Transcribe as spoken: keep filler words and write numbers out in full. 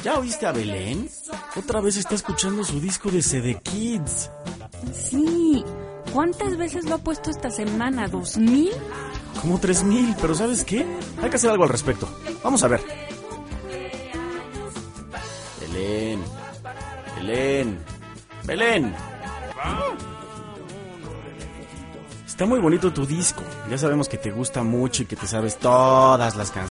¿Ya oíste a Belén? Otra vez está escuchando su disco de C D Kids. Sí. ¿Cuántas veces lo ha puesto esta semana? ¿Dos mil? Como tres mil, pero ¿sabes qué? Hay que hacer algo al respecto. Vamos a ver. Belén. Belén. Belén. Está muy bonito tu disco. Ya sabemos que te gusta mucho y que te sabes todas las canciones.